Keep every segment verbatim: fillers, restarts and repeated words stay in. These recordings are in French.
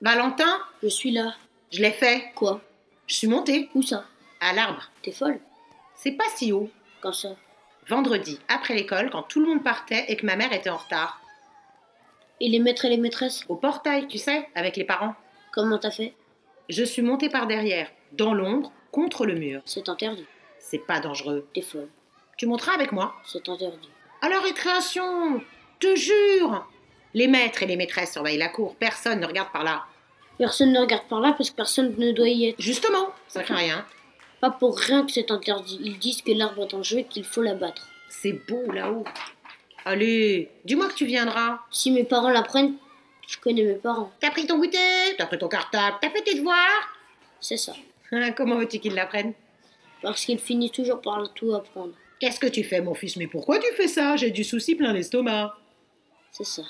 Valentin, Je suis là. je l'ai fait. Quoi? Je suis montée Où ça? à l'arbre. T'es folle? C'est pas si haut. Quand ça? Vendredi, après l'école, quand tout le monde partait et que ma mère était en retard. Et les maîtres et les maîtresses? Au portail, tu sais, avec les parents. Comment t'as fait? Je suis montée par derrière, dans l'ombre, contre le mur. C'est interdit. C'est pas dangereux. T'es folle. Tu monteras avec moi? C'est interdit. À la récréation, te jure. Les maîtres et les maîtresses surveillent la cour. Personne ne regarde par là. Personne ne regarde par là parce que personne ne doit y être. Justement, ça craint rien. Pas pour rien que c'est interdit. Ils disent que l'arbre est en jeu et qu'il faut l'abattre. C'est beau là-haut. Allez, dis-moi que tu viendras. Si mes parents l'apprennent, je connais mes parents. T'as pris ton goûter, t'as pris ton cartable, t'as fait tes devoirs. C'est ça. Hein, comment veux-tu qu'ils l'apprennent? Parce qu'ils finissent toujours par tout apprendre. Qu'est-ce que tu fais, mon fils? Mais pourquoi tu fais ça? J'ai du souci plein l'estomac. C'est ça.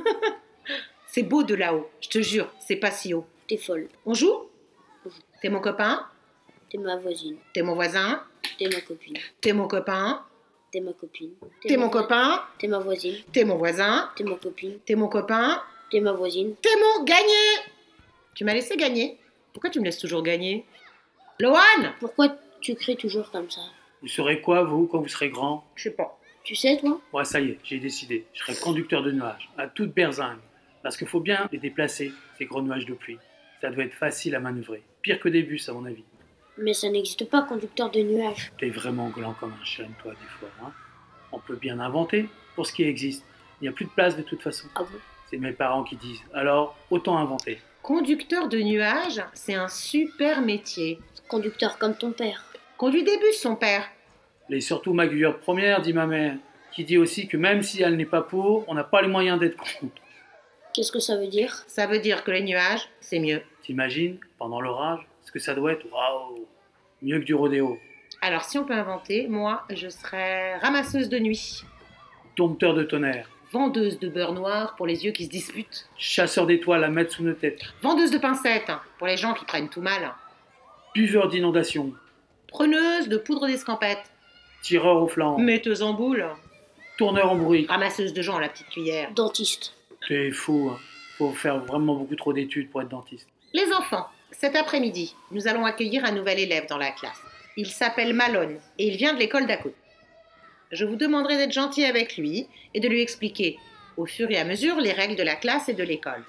C'est beau de là-haut, je te jure, c'est pas si haut. T'es folle. On joue? T'es mon copain? T'es ma voisine. T'es mon voisin? T'es ma copine. T'es mon copain? T'es ma copine. T'es mon ma vo- copain? T'es ma voisine. T'es mon voisin? T'es ma copine. T'es mon copain? T'es ma voisine. T'es mon gagné! Tu m'as laissé gagner? Pourquoi tu me laisses toujours gagner? Lohan! Pourquoi tu cries toujours comme ça? Vous serez quoi, vous, quand vous serez grand? Je sais pas. Tu sais, toi? Ouais, ça y est, j'ai décidé. Je serai conducteur de nuages, à toute berzingue. Parce qu'il faut bien les déplacer, ces gros nuages de pluie. Ça doit être facile à manœuvrer. Pire que des bus, à mon avis. Mais ça n'existe pas, conducteur de nuages. T'es vraiment gland comme un chêne, toi, des fois. Hein, on peut bien inventer pour ce qui existe. Il n'y a plus de place de toute façon. Ah bon? C'est mes parents qui disent. Alors, autant inventer. Conducteur de nuages, c'est un super métier. Conducteur comme ton père. Conduit des bus, son père. Et surtout ma gueule première, dit ma mère, qui dit aussi que même si elle n'est pas pour, on n'a pas les moyens d'être contre. Qu'est-ce que ça veut dire? Ça veut dire que les nuages, c'est mieux. T'imagines, pendant l'orage, ce que ça doit être? Waouh! Mieux que du rodéo. Alors si on peut inventer, moi, je serais ramasseuse de nuit, Dompteur de tonnerre. vendeuse de beurre noir pour les yeux qui se disputent, Chasseur d'étoiles à mettre sous nos têtes. vendeuse de pincettes pour les gens qui prennent tout mal, Buveur d'inondation. preneuse de poudre d'escampette, Tireur aux flancs. metteuse en boule, Tourneur en bruit. ramasseuse de gens à la petite cuillère. Dentiste. T'es fou, hein. Faut faire vraiment beaucoup trop d'études pour être dentiste. Les enfants, cet après-midi, nous allons accueillir un nouvel élève dans la classe. Il s'appelle Malone et il vient de l'école d'à côté. Je vous demanderai d'être gentil avec lui et de lui expliquer, au fur et à mesure, les règles de la classe et de l'école.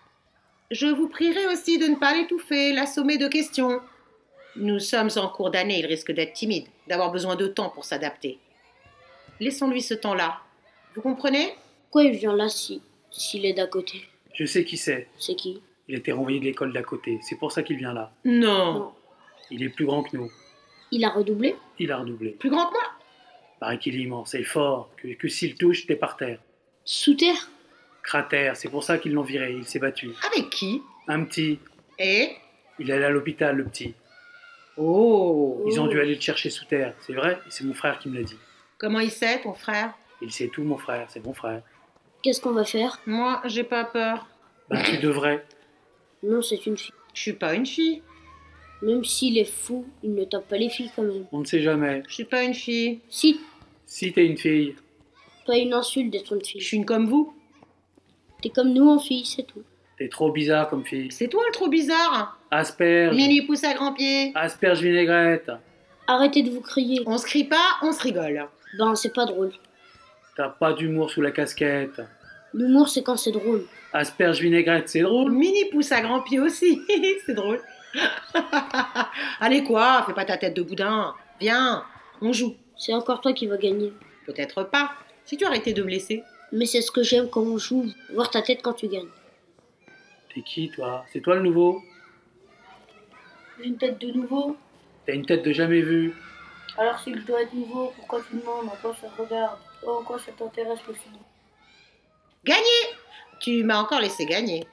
Je vous prierai aussi de ne pas l'étouffer, l'assommer de questions. Nous sommes en cours d'année, il risque d'être timide, d'avoir besoin de temps pour s'adapter. Laissons-lui ce temps-là. Vous comprenez? Pourquoi il vient là si s'il est d'à côté? Je sais qui c'est. C'est qui? Il était renvoyé de l'école d'à côté. C'est pour ça qu'il vient là. Non. Non. Il est plus grand que nous. Il a redoublé? Il a redoublé. Plus grand que moi? Paraît qu'il est immense et fort, que, que s'il touche, t'es par terre. Sous terre? Cratère, c'est pour ça qu'ils l'ont viré. Il s'est battu. Avec qui? Un petit. Et? Il est allé à l'hôpital, le petit. Oh. Ils ont dû aller le chercher sous terre. C'est vrai, c'est mon frère qui me l'a dit. Comment il sait, ton frère? Il sait tout, mon frère. C'est mon frère. Qu'est-ce qu'on va faire? Moi, j'ai pas peur. Ben, tu devrais. Non, c'est une fille. Je suis pas une fille. Même s'il est fou, il ne tape pas les filles quand même. On ne sait jamais. Je suis pas une fille. Si, Si t'es une fille, pas une insulte d'être une Je fille. suis une comme vous. T'es comme nous en fille, c'est tout. t'es trop bizarre comme fille. C'est toi le trop bizarre. Asperge. Mini pousse à grands pieds. Asperge vinaigrette. Arrêtez de vous crier. On se crie pas, on se rigole. Ben, c'est pas drôle. T'as pas d'humour sous la casquette. L'humour, c'est quand c'est drôle. Asperge vinaigrette, c'est drôle. Mini pousse à grands pieds aussi. C'est drôle. Allez quoi, fais pas ta tête de boudin. Viens, on joue. C'est encore toi qui vas gagner. Peut-être pas. Si tu arrêtais de me laisser. Mais c'est ce que j'aime quand on joue. Voir ta tête quand tu gagnes. T'es qui, toi? C'est toi le nouveau? J'ai une tête de nouveau. T'as une tête de jamais vu. Alors si je dois être nouveau, pourquoi tu demandes? En quoi ça te regarde? Oh, en quoi ça t'intéresse le film? Gagné. Tu m'as encore laissé gagner.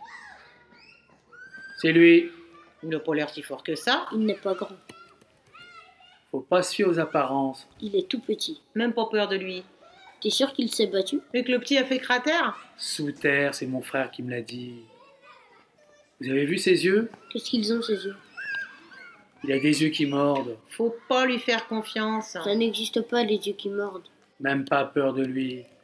C'est lui. Il n'a pas l'air si fort que ça. Il n'est pas grand. Faut pas se fier aux apparences. Il est tout petit. Même pas peur de lui. T'es sûr qu'il s'est battu? Et que le petit a fait cratère. Sous terre, c'est mon frère qui me l'a dit. Vous avez vu ses yeux? Qu'est-ce qu'ils ont, ces yeux? Il a des yeux qui mordent. Faut pas lui faire confiance. Ça n'existe pas, les yeux qui mordent. Même pas peur de lui.